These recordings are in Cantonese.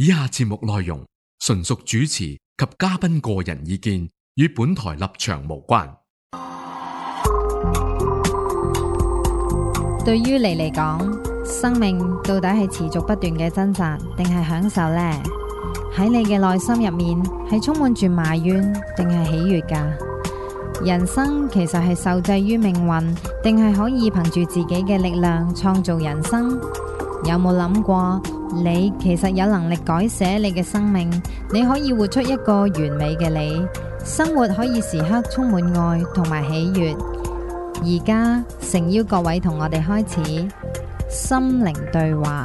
以下節目內容純屬主持及嘉賓個人意見，與本台立場無關。 對於你嚟講，生命到底係持續不斷嘅掙扎，定係享受呢？喺你嘅內心入面，係充滿住埋怨，定係喜悅㗎？人生其實係受制於命運，定係可以憑住自己嘅力量創造人生？有冇諗過，你其實有能力改寫你嘅生命？你可以活出一個完美嘅你，生活可以時刻充滿愛同埋喜悅。而家誠邀各位同我哋開始心靈對話。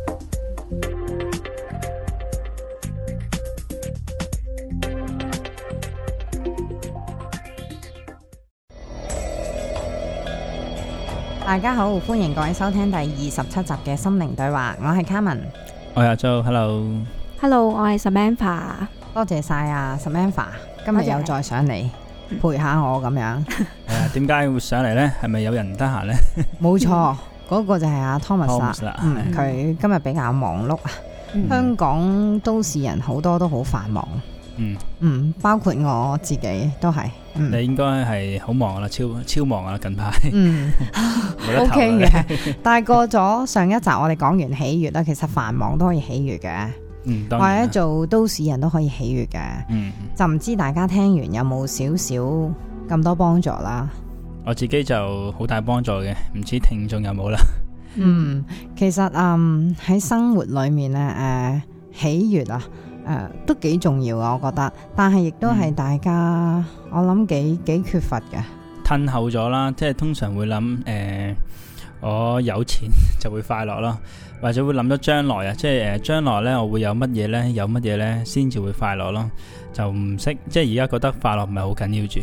大家好，歡迎各位收聽第27集嘅心靈對話，我係 Carmen， 我係阿 Jo，Hello， 我係 Samantha， 多謝晒啊 Samantha， 今日又再上嚟陪下我咁樣。 係啊，點解會上嚟呢？係咪有人唔得閒呢？ 冇錯，嗰個就係阿 Thomas 啦。佢今日比較忙碌啊。香港都市人好多都好繁忙。包括我自己都係。 你應該係好忙啦，超忙啦，近排。 OK 嘅。但係過咗上一集，我哋講完喜悅啦，其實繁忙都可以喜悅嘅。或者做都市人都可以喜悅嘅。就唔知大家聽完有冇少少咁多幫助啦？ 我自己就好大幫助嘅，唔知聽眾有冇啦。 其實喺生活裏面咧，喜悅啊，都幾重要啊，我覺得。但係亦都係大家，我諗幾缺乏嘅。 褪後咗啦，即係通常會諗，我有錢就會快樂咯，或者會諗咗將來啊，即係將來呢，我會有乜嘢呢？有乜嘢呢？先至會快樂咯，就唔識，即係而家覺得快樂唔係好緊要住。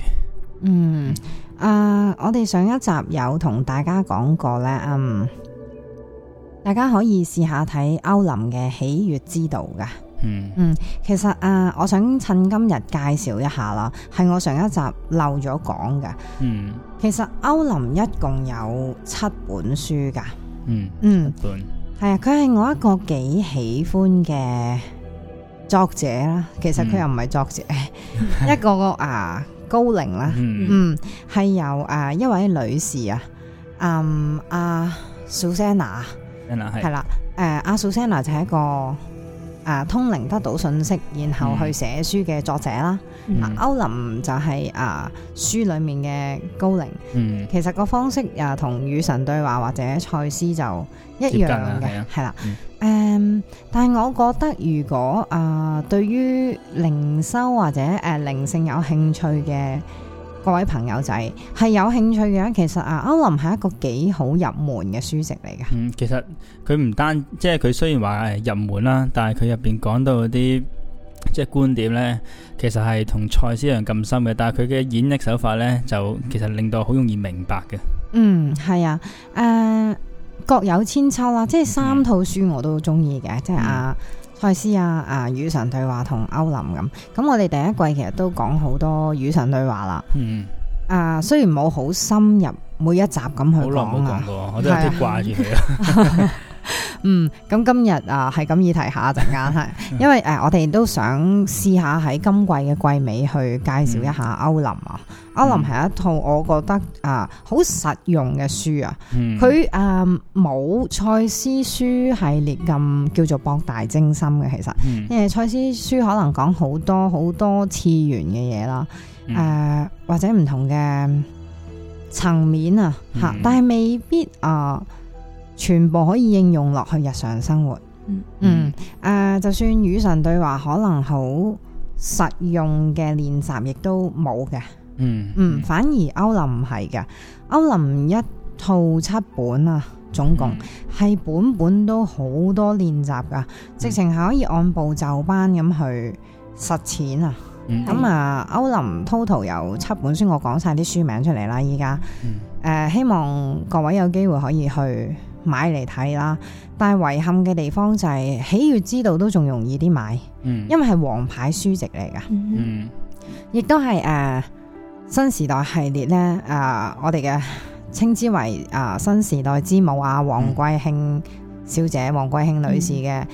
我哋上一集有同大家講過呢，大家可以試下睇歐林嘅喜悅之道噶。其實我想趁今日介紹一下啦，係我上一集漏咗講嘅。其實歐林一共有7本書噶。7本係啊，佢係我一個幾喜歡嘅作者啦。其實佢又唔係作者，一個高齡啦。係由一位女士啊，阿 Susanna 係啦。阿 Susanna 就係一個通靈得到信息，然後去寫書嘅作者啦。歐林就係書裏面嘅高靈。其實個方式同與神對話或者賽斯就一樣嘅，係啦。但係我覺得如果對於靈修或者靈性有興趣嘅各位朋友仔係有興趣嘅，其實歐林係一個幾好入門嘅書籍嚟嘅。 其實佢唔單即係佢雖然話入門啦，但係佢入邊講到啲即係觀點呢，其實係同賽斯一樣咁深嘅。但係佢嘅演繹手法呢，就其實令到好容易明白嘅。 係啊，各有千秋啦。即係3套書我都中意嘅，即係賽斯與神對話同歐林咁。咁我哋第一季其實都講好多與神對話啦。雖然冇好深入每一集咁去講好耐冇講過，我都有啲掛住佢啦。 咁今日係咁意提下陣間係，因為我哋都想試下喺今季嘅季尾去介紹一下歐林啊。歐林係一套我覺得好實用嘅書啊。佢冇賽斯書系列咁叫做博大精深嘅，其實因為賽斯書可能講好多好多次元嘅嘢啦，或者唔同嘅層面啊，但係未必全部可以應用落去日常生活。就算與神對話可能好實用嘅練習亦都冇嘅。反而歐林唔係嘅，歐林一套7本總共係本都好多練習噶，直情係可以按部就班咁去實踐。咁歐林 total 有7本書，我講晒啲書名出嚟啦。依家希望各位有機會可以去買嚟睇啦。但係遺憾嘅地方就係喜悅之道都仲容易啲買，因為係王牌書籍嚟噶。亦都係新時代系列咧，我哋嘅稱之為新時代之母黃貴慶小姐、黃貴慶女士嘅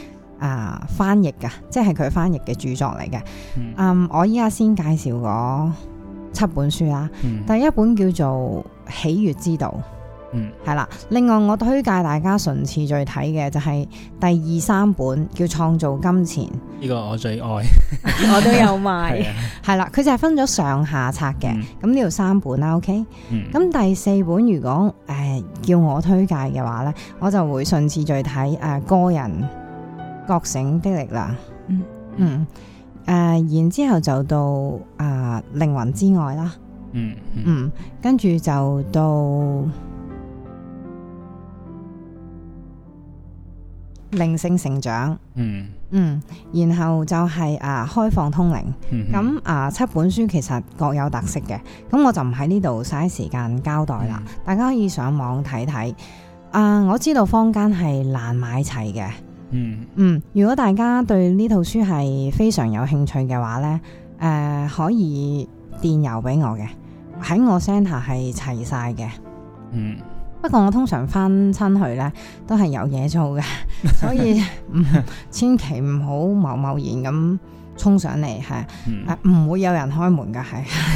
翻譯㗎，即係佢翻譯嘅著作嚟嘅。我依家先介紹嗰7本書啦。第一本叫做《喜悅之道》。係啦，另外我推介大家順次序睇嘅就係第2、3本叫《創造金錢》， 呢個我最愛， 我都有買。係啦，佢就係分咗上下冊嘅，咁呢度3本啦 ，OK。咁第4本如果叫我推介嘅話呢，我就會順次序睇個人覺醒的力量，然之後就到靈魂之外啦，跟住就到靈性成長，然後就係開放通靈。咁7本書其實各有特色嘅，咁我就唔喺呢度嘥時間交代啦。大家可以上網睇睇。我知道坊間係難買齊嘅。如果大家對呢套書係非常有興趣嘅話呢，可以電郵俾我嘅，喺我 centre 係齊晒嘅。不過我通常翻親去呢都係有嘢做嘅，所以千祈唔好貿貿然咁衝上嚟，係唔會有人開門㗎，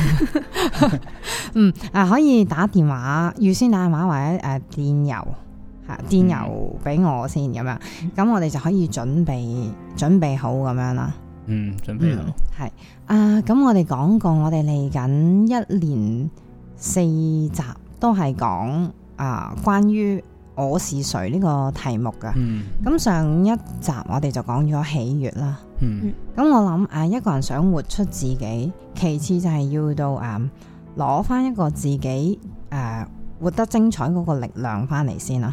係可以打電話，預先打電話或者電郵俾我先咁樣，咁我哋就可以準備好咁樣啦。 準備好係咁我哋講過，我哋嚟緊1連4集都係講關於我是誰呢個題目噶。咁上一集我哋就講咗喜悅啦。咁我諗一個人想活出自己，其次就係要到攞翻一個自己活得精彩嗰個力量翻嚟先啦。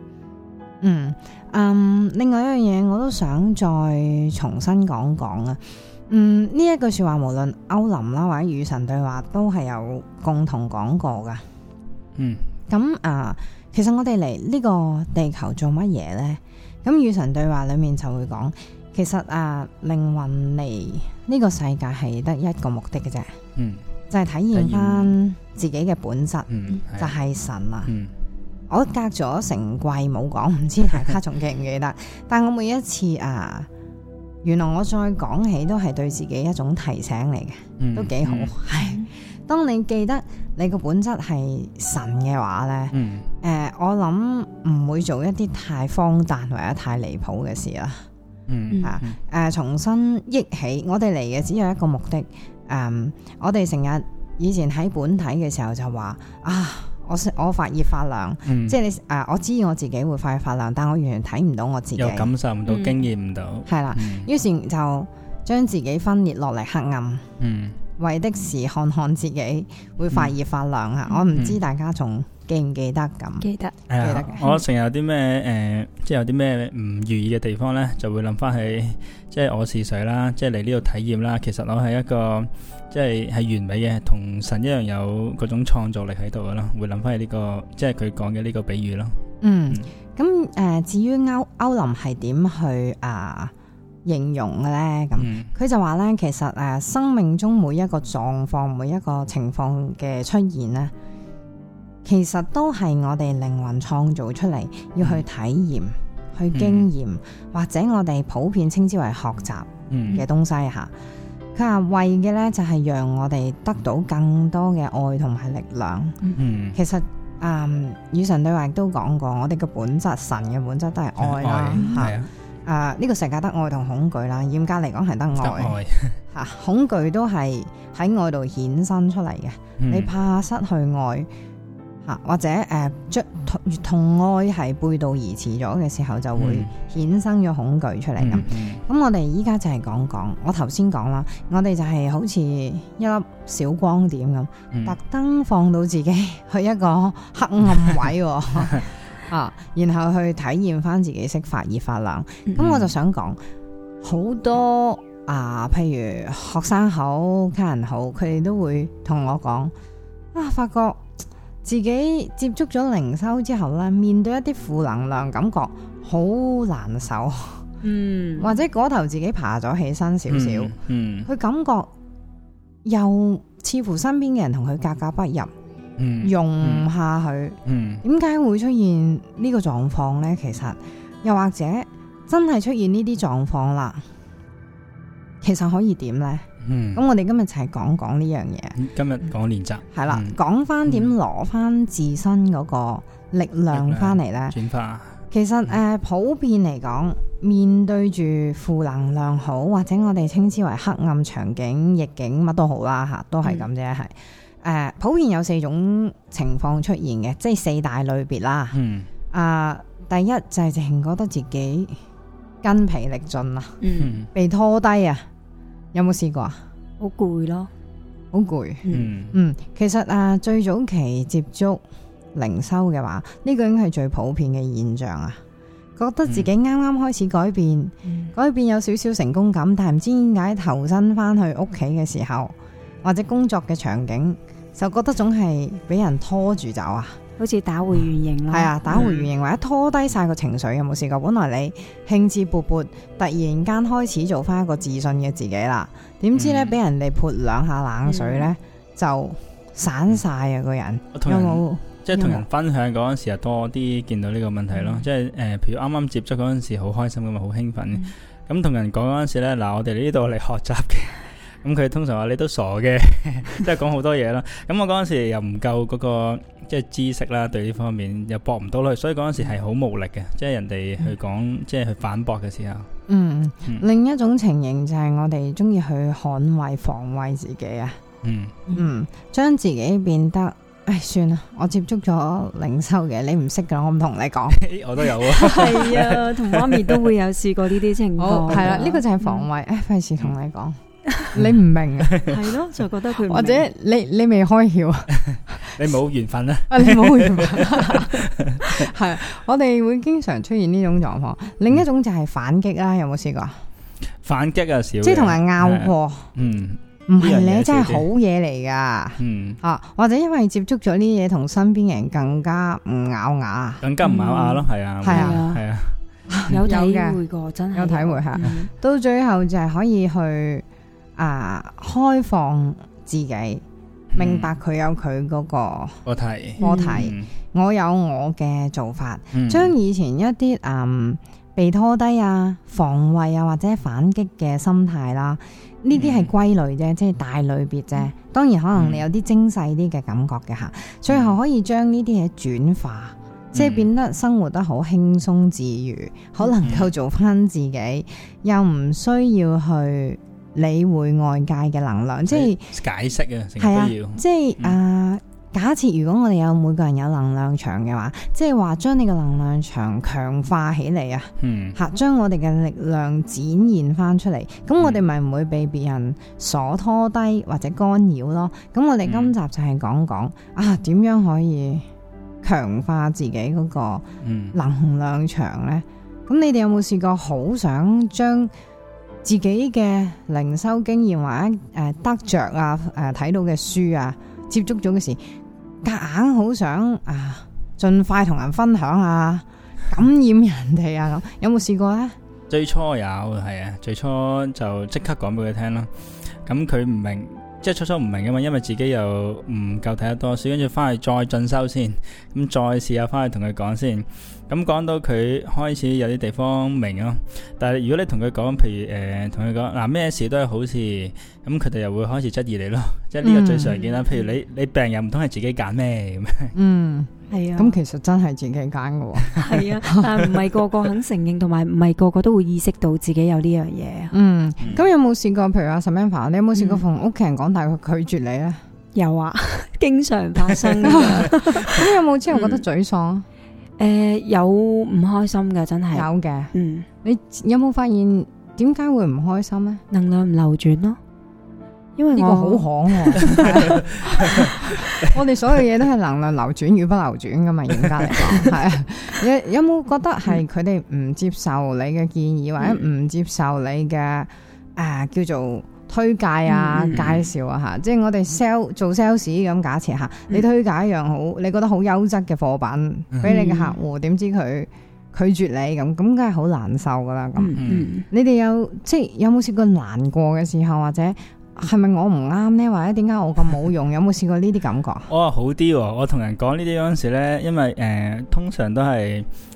另外一樣嘢我都想再重新講講啊。呢一句說話無論歐林啦或者與神對話都係有共同講過噶。咁其實我哋嚟呢個地球做乜嘢呢？咁與神對話裏面就會講，其實靈魂嚟呢個世界係得一個目的嘅啫，就係體驗翻自己嘅本質，就係神啊。我隔咗成季冇講，唔知大家仲記唔記得？但我每一次原來我再講起都係對自己一種提醒嚟嘅，都幾好。係當你記得你個本質係神嘅話呢，我諗唔會做一啲太荒誕或者太離譜嘅事啦。重新憶起我哋嚟嘅只有一個目的。我哋成日以前喺本體嘅時候就話我發熱發亮，即係你我知我自己會發熱發亮，但我完全睇唔到我自己， 又感受唔到，經驗唔到， 係啦。於是就將自己分裂落嚟黑暗，為的是看看自己會發熱發亮。我唔知大家仲記唔記得咁？記得嘅。 我成日有啲咩即係有啲咩唔如意嘅地方呢，就會諗翻起即係我是誰啦，即係嚟呢度體驗啦。其實我係一個即係完美嘅，同神一樣有嗰種創造力喺度嘅咯。會諗翻起呢個即係佢講嘅呢個比喻咯。咁至於歐林係點去形容嘅咧？咁佢就話咧，其實生命中每一個狀況、每一個情況嘅出現咧，其實都係我哋靈魂創造出嚟，要去體驗、去經驗，或者我哋普遍稱之為學習嘅東西吓。佢話為嘅咧就係讓我哋得到更多嘅愛同埋力量。其實與神對話亦都講過，我哋嘅本質，神嘅本質都係愛啦吓。呢個世界得愛同恐懼啦，嚴格嚟講係得愛吓，恐懼都係喺愛度衍生出嚟嘅。你怕失去愛吓，或者同愛係背道而馳咗嘅時候，就會衍生咗恐懼出嚟咁。咁我哋依家就係講，我頭先講啦，我哋就係好似一粒小光點咁，特登放到自己去一個黑暗位。然後去體驗翻自己識發熱發亮。咁我就想講好多譬如學生好、家人好，佢哋都會同我講發覺自己接觸咗靈修之後咧，面對一啲負能量，感覺好難受。或者嗰頭自己爬咗起身少少，佢感覺又似乎身邊嘅人同佢格格不入。用唔下去，點解會出現呢個狀況呢？其實又或者真係出現呢啲狀況啦，其實可以點呢？ 嗯， 咁我哋今日就係講講呢樣嘢。 今日講練習係啦，講翻點攞翻自身嗰個力量翻嚟呢？ 轉化。 其實普遍嚟講，面對住負能量好，或者我哋稱之為黑暗場景、逆境乜都好啦嚇，都係咁啫，係普遍有4種情況出現嘅，即係4大類別啦。第一就係直情覺得自己筋疲力盡啊，被拖低啊，有冇試過啊？ 好攰咯， 好攰。其實最早期接觸靈修嘅話，呢個應該係最普遍嘅現象啊！覺得自己啱啱開始改變，改變有少少成功感，但係唔知點解投身翻去屋企嘅時候，或者工作嘅場景，就覺得總係俾人拖住走啊！ 好似打回原形啦。 係啊，打回原形或者拖低晒個情緒，有冇試過？本來你興致勃勃，突然間開始做翻一個自信嘅自己啦，點知呢，俾人哋潑2下冷水呢，就散晒啊！個人有冇？ 即係同人分享嗰陣時又多啲見到呢個問題咯，即係譬如啱啱接觸嗰陣時好開心噶嘛，好興奮。咁同人講嗰陣時咧，嗱，我哋呢度嚟學習嘅，咁佢通常話你都傻嘅，即係講好多嘢啦。咁我嗰陣時又唔夠嗰個即係知識啦，對呢方面又駁唔到落去，所以嗰陣時係好無力嘅，即係人哋去講，即係去反駁嘅時候。 另一種情形就係我哋中意去捍衛、防衛自己啊。將自己變得。算啦，我接觸咗靈修嘅，你唔識噶，我唔同你講。 我都有啊， 係啊，同媽咪都會有試過呢啲情況。 係啦，呢個就係防衛。費事同你講，你唔明啊？ 係咯，就覺得佢或者你未開竅啊？ 你冇緣分啊？ 你冇緣分。係，我哋會經常出現呢種狀況。另一種就係反擊啦，有冇試過？ 反擊啊，少。 即係同人拗過。唔係你真係好嘢嚟噶，或者因為接觸咗呢啲嘢，同身邊人更加唔咬牙， 更加唔咬牙咯，係啊， 有體會過，真係有體會下，到最後就係可以去開放自己，明白佢有佢嗰個課題，我有我嘅做法，將以前一啲被拖低啊、防衛啊或者反擊嘅心態啦。呢啲係歸類啫，即係大類別啫。當然可能你有啲精細啲嘅感覺嘅吓，最後可以將呢啲嘢轉化，即係變得生活得好輕鬆自如，好能夠做翻自己，又唔需要去理會外界嘅能量，即係解釋啊，成日都要。 即係假設如果我哋有每個人有能量場嘅話，即係話將你個能量場強化起嚟啊，將我哋嘅力量展現翻出嚟，咁我哋咪唔會被別人所拖低或者干擾咯。咁我哋今集就係講講點樣可以強化自己嗰個能量場呢？咁你哋有冇試過好想將自己嘅靈修經驗或者得着睇到嘅書接觸咗嘅時，夾硬好想盡快同人分享感染人哋咁，有冇試過呢？ 最初有係啊，最初就即刻講俾佢聽啦。咁佢唔明，即係初初唔明噶嘛，因為自己又唔夠睇得多書，跟住翻去再進修先，咁再試下翻去同佢講先。咁講到佢開始有啲地方明咯，但係如果你同佢講，譬如同佢講咩事都係好事，咁佢哋又會開始質疑你咯，即係呢個最常見啦。譬如你病又唔通係自己揀咩咁？ 係啊， 咁其實真係自己揀㗎喎。 係啊，但係唔係個個肯承認，同埋唔係個個都會意識到自己有呢樣嘢。 咁有冇試過？譬如阿 Samantha，你有冇試過同屋企人講，但係佢拒絕你咧？ 有啊，經常發生。 咁有冇之後覺得沮喪？ 有唔開心嘅，真係有嘅。你有冇發現點解會唔開心咧？ 能量唔流轉咯，因為呢個好行喎。我哋所有嘢都係能量流轉與不流轉噶嘛，嚴格嚟講係啊。有冇覺得係佢哋唔接受你嘅建議，或者唔接受你嘅叫做推介介紹吓，即係我哋做 sales 咁假設吓，你推介一樣好，你覺得好優質嘅貨品俾你嘅客戶，點知佢拒絕你咁梗係好難受噶啦。咁你哋有冇試過難過嘅時候，或者係咪我唔啱呢？或者點解我咁冇用？有冇試過呢啲感覺？ 好啲喎！我同人講呢啲嗰陣時咧，因為通常都係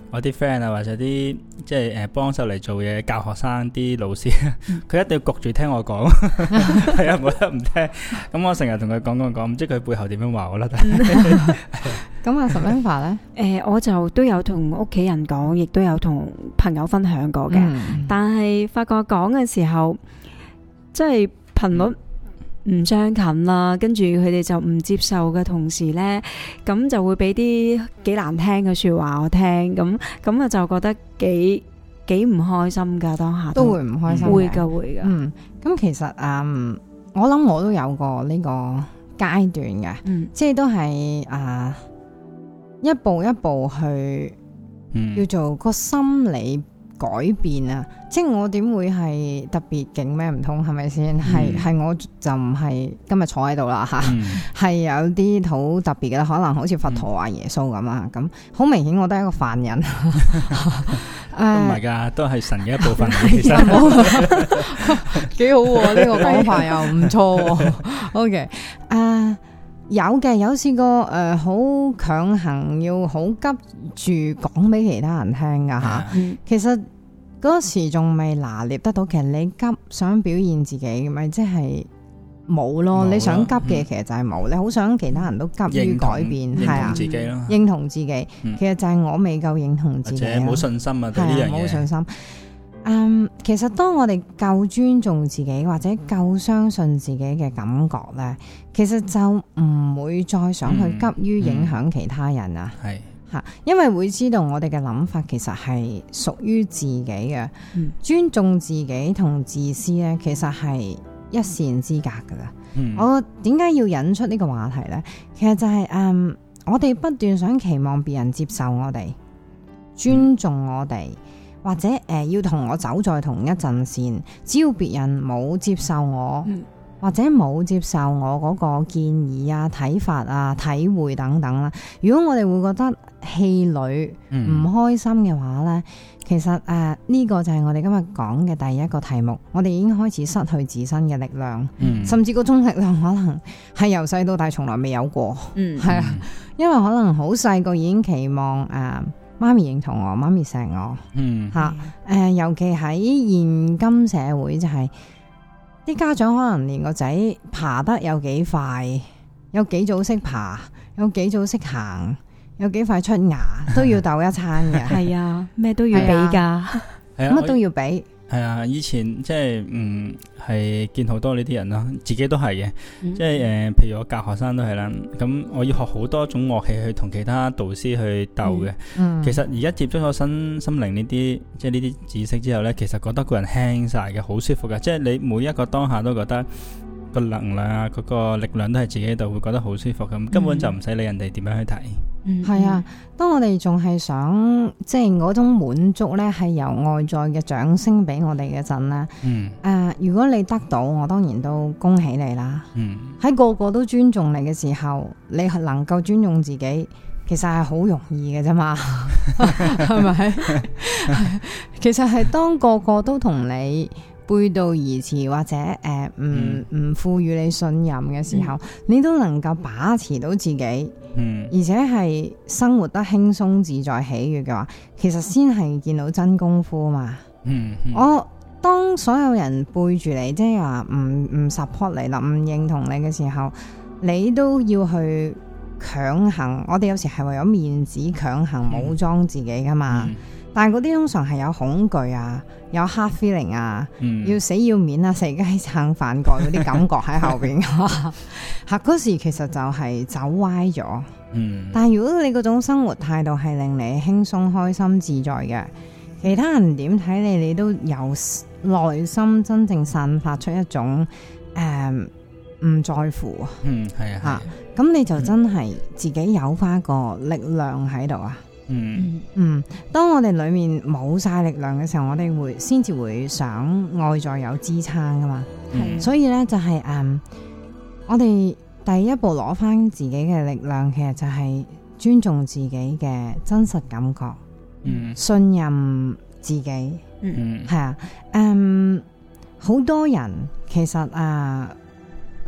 我啲 friend 啊，或者啲即係幫手嚟做嘢教學生啲老師，佢一定要焗住聽我講，係啊，冇得唔聽。咁我成日同佢講，唔知佢背後點樣話我啦。 咁啊，Samantha 咧， 我就都有同屋企人講，亦都有同朋友分享過嘅。但係發覺講嘅時候，即係頻率唔相近啦，跟住佢哋就唔接受嘅同時呢，咁就會俾啲幾難聽嘅說話我聽，咁啊就覺得幾唔開心噶，當下都會唔開心嘅， 會噶。 咁其實我諗我都有過呢個階段嘅，即係都係一步一步去叫做個心理改變啊！即係我點會係特別勁咩？唔通係咪先？係我就唔係今日坐喺度啦吓，係有啲好特別嘅，可能好似佛陀啊、耶穌咁啊，咁好明顯我都係一個犯人。 都唔係噶，都係神嘅一部分。 其實幾好喎，呢個講法又唔錯。OK， 有試過好強行要好急住講俾其他人聽噶吓。其實嗰時仲未拿捏得到，其實你急想表現自己，咪即係冇咯。你想急嘅其實就係冇，你好想其他人都急於改變，係啊， 自己咯， 認同自己。其實就係我未夠認同自己， 或者冇信心啊，對呢樣嘢。 冇信心。其實當我哋夠尊重自己或者夠相信自己嘅感覺咧，其實就唔會再想去急於影響其他人啊。係吓，因為會知道我哋嘅諗法其實係屬於自己嘅。尊重自己同自私咧，其實係一線之隔噶啦。我點解要引出呢個話題咧？其實就係我哋不斷想期望別人接受我哋，尊重我哋。或者要同我走在同一陣線，只要別人冇接受我，或者冇接受我嗰個建議啊、睇法啊、體會等等啦。如果我哋會覺得氣餒、唔開心嘅話呢，其實呢個就係我哋今日講嘅第一個題目。我哋已經開始失去自身嘅力量，甚至嗰種力量可能係由細到大從來未有過。係啊，因為可能好細個已經期望媽咪認同我，媽咪錫我，尤其喺現今社會就係啲家長可能連個仔爬得有幾快，有幾早識爬，有幾早識行，有幾快出牙，都要鬥一餐嘅。係啊，咩都要俾噶， 乜都要俾。 係啊，以前即係係見好多呢啲人咯，自己都係嘅。即係譬如我教學生都係啦，咁我要學好多種樂器去同其他導師去鬥嘅。其實而家接觸咗心靈呢啲即係呢啲知識之後呢，其實覺得個人輕晒嘅，好舒服嘅。即係你每一個當下都覺得個能量啊，嗰個力量都係自己度，會覺得好舒服咁，根本就唔使理人哋點樣去睇。 係啊，當我哋仲係想即係嗰種滿足呢，係由外在嘅掌聲俾我哋嘅陣呢。如果你得到，我當然都恭喜你啦。喺個個都尊重你嘅時候，你能夠尊重自己，其實係好容易嘅啫嘛，係咪？其實係當個個都同你背道而馳，或者唔賦予你信任嘅時候，你都能夠把持到自己，而且係生活得輕鬆自在喜悅嘅話，其實先係見到真功夫嘛。我當所有人背住你，即係話唔 support 你啦，唔認同你嘅時候，你都要去強行。我哋有時係為咗面子強行武裝自己噶嘛。但係嗰啲通常係有恐懼啊，有 hard feeling 啊，要死要面啊，死雞撐飯蓋嗰啲感覺喺後邊。吓，嗰時其實就係走歪咗。但係如果你嗰種生活態度係令你輕鬆開心自在嘅，其他人點睇你，你都由內心真正散發出一種唔在乎。係啊，咁你就真係自己有翻個力量喺度啊。當我哋裏面冇晒力量嘅時候，我哋先至會想外在有支撐噶嘛。所以呢，就係我哋第一步攞翻自己嘅力量，其實就係尊重自己嘅真實感覺，信任自己。係啊，好多人其實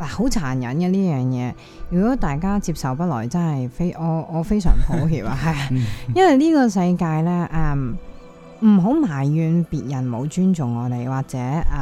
好殘忍嘅呢樣嘢。如果大家接受不來，真係我非常抱歉啊，係，因為呢個世界咧，唔好埋怨別人冇尊重我哋，或者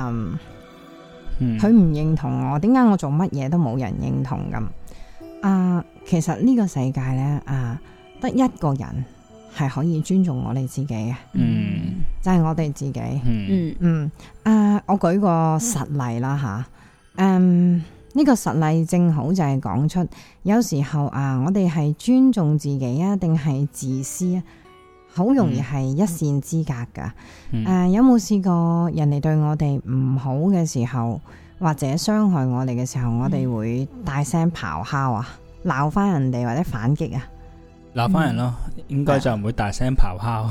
佢唔認同我，點解我做乜嘢都冇人認同咁？其實呢個世界咧，得一個人係可以尊重我哋自己嘅，就係我哋自己。我舉個實例啦吓，呢個實例正好就係講出，有時候我哋係尊重自己啊，定係自私啊？好容易係一線之隔噶。有冇試過人哋對我哋唔好嘅時候，或者傷害我哋嘅時候，我哋會大聲咆哮啊，鬧翻人哋或者反擊啊？ 鬧翻人咯，應該就唔會大聲咆哮。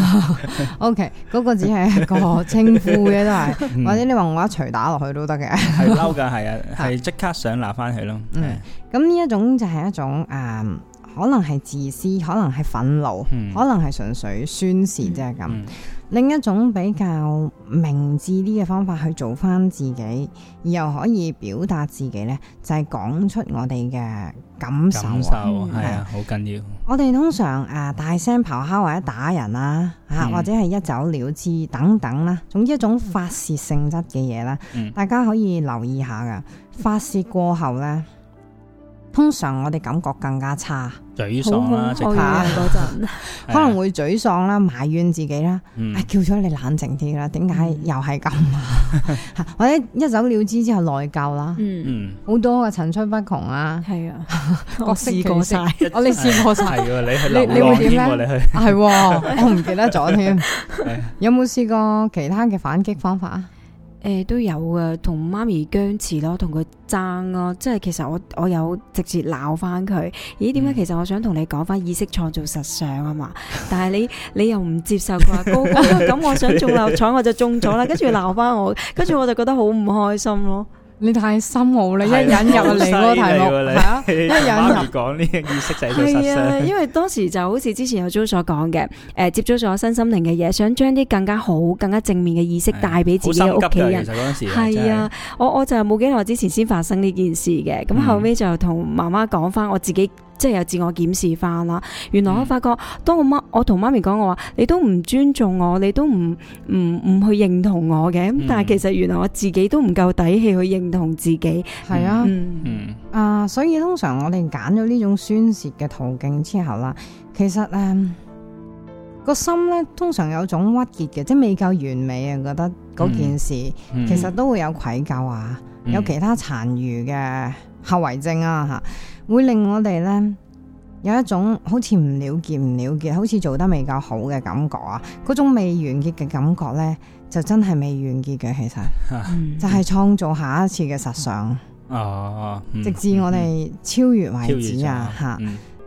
OK， 嗰個只係一個稱呼嘅都係，或者你話我一錘打落去都得嘅。 係嬲噶，係啊，係即刻想鬧翻佢咯。 咁呢一種就係一種可能係自私，可能係憤怒，可能係純粹宣泄啫咁。另一種比較明智啲嘅方法去做翻自己，而又可以表達自己呢，就係講出我哋嘅感受。 係啊，好緊要。 我哋通常大聲咆哮或者打人啦，或者係一走了之等等啦，總之一種發泄性質嘅嘢啦，大家可以留意下噶。發泄過後呢，通常我哋感覺更加差， 沮喪啦，即刻嗰陣可能會沮喪啦，埋怨自己啦，叫咗你冷靜啲啦，點解又係咁啊？或者一走了之之後內疚啦，好多嘅層出不窮啊， 係啊， 我試過晒，我你試過晒， 你會點咧？你去係，我唔記得咗添。有冇試過其他嘅反擊方法啊？ 都有嘅，同媽咪僵持咯，同佢爭咯，即係其實我有直接鬧翻佢。咦，點解其實我想同你講翻意識創造實相啊嘛？但係你又唔接受佢話高高咁，我想中六合彩我就中咗啦，跟住鬧翻我，跟住我就覺得好唔開心咯。 你太深奧啦！一引入嚟嗰個題目，係啊，一引入講呢個意識就係實相。 因為當時就好似之前有 Jo 所講嘅，接咗咗身心靈嘅嘢，想將啲更加好、更加正面嘅意識帶俾自己嘅屋企人。 其實嗰陣時係啊，我就冇幾耐之前先發生呢件事嘅，咁後尾就同媽媽講翻我自己。即係有自我檢視翻啦，原來我發覺，當我同媽咪講我話，你都唔尊重我，你都唔去認同我嘅，咁但係其實原來我自己都唔夠底氣去認同自己， 係啊，所以通常我哋揀咗呢種宣泄嘅途徑之後啦，其實個心咧通常有種鬱結嘅，即係未夠完美啊，覺得嗰件事其實都會有愧疚啊，有其他殘餘嘅後遺症啊吓。會令我哋咧有一種好似唔了結，好似做得未夠好嘅感覺啊！嗰種未完結嘅感覺咧，就真係未完結嘅，其實就係創造下一次嘅實相。直至我哋超越為止啊！吓，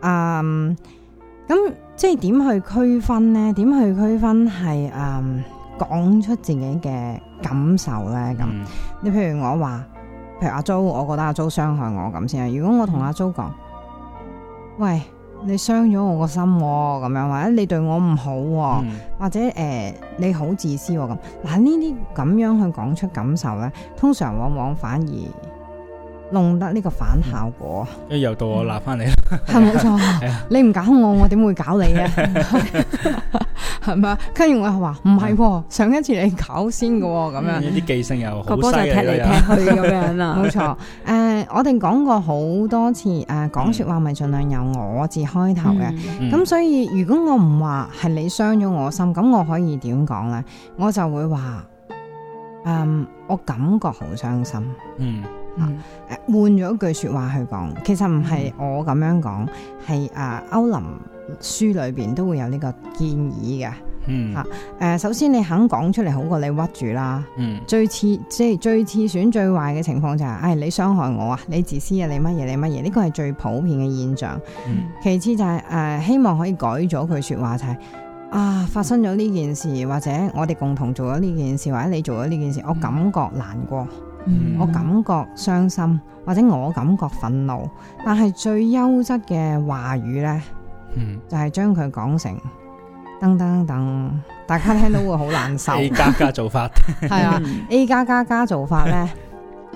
咁即係點去區分呢？點去區分係講出自己嘅感受咧？咁你譬如我話。譬如阿 Jo， 我覺得阿 Jo 傷害我咁先啊。如果我同阿 Jo 講，喂，你傷咗我個心咁樣，或者你對我唔好，或者你好自私咁，嗱呢啲咁樣去講出感受咧，通常往往反而弄得呢個反效果。 又到我鬧翻你啦， 係冇錯。你唔搞我點會搞你啊？係咪？跟住我又話唔係，上一次你搞先嘅咁樣， 啲記性又好犀利， 個波就踢嚟踢去咁樣啦。 冇錯，我哋講過好多次，講說話咪盡量由我字開頭嘅。咁所以如果我唔話係你傷咗我心，咁我可以點講咧？我就會話，我感覺好傷心。換咗句說話去講，其實唔係我咁樣講，係歐林書裏邊都會有呢個建議嘅。首先你肯講出嚟好過你屈住啦。最次選最壞嘅情況就係，你傷害我啊，你自私啊，你乜嘢，呢個係最普遍嘅現象。其次就係希望可以改咗句說話，就係發生咗呢件事，或者我哋共同做咗呢件事，或者你做咗呢件事，我感覺難過。我感覺傷心，或者我感覺憤怒，但係最優質嘅話語呢，就係將佢講成噔噔噔，大家聽到會好難受。 A 加加做法係啊，A 加加加做法呢，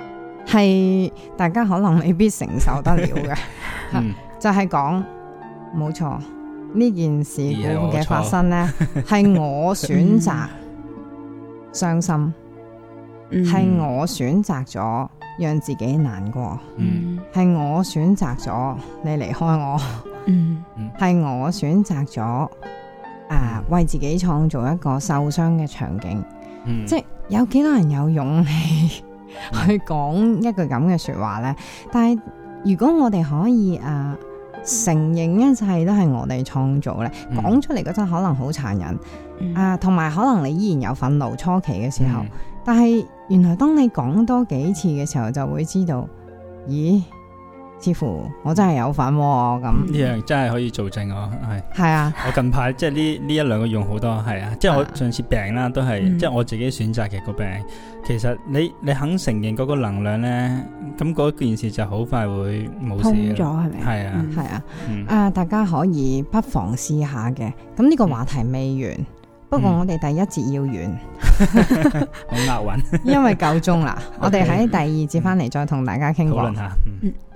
係大家可能未必承受得了嘅， 嗯就係講冇錯呢件事故嘅發生呢， 嗯係我選擇傷心，係我選擇咗讓自己難過，係我選擇咗你離開我，係我選擇咗為自己創造一個受傷嘅場景，即係有幾多人有勇氣去講一句咁嘅說話呢？但係如果我哋可以承認一切都係我哋創造咧，講出嚟嗰陣可能好殘忍，同埋可能你依然有憤怒初期嘅時候，但係原來當你講多幾次嘅時候，就會知道，咦，似乎我真係有份咁。呢樣真係可以做證，我係啊！ 我近排即係呢一兩個用好多，係啊，即係我上次病啦，都係即係我自己選擇嘅個病。其實你肯承認嗰個能量咧，咁嗰件事就好快會冇事咗，係咪？ 係啊， 係啊，大家可以不妨試下嘅。咁呢個話題未完，不過我哋第一節要完， 好押韻， 因為夠鐘啦。我哋喺第二節翻嚟再同大家傾過。 討論下。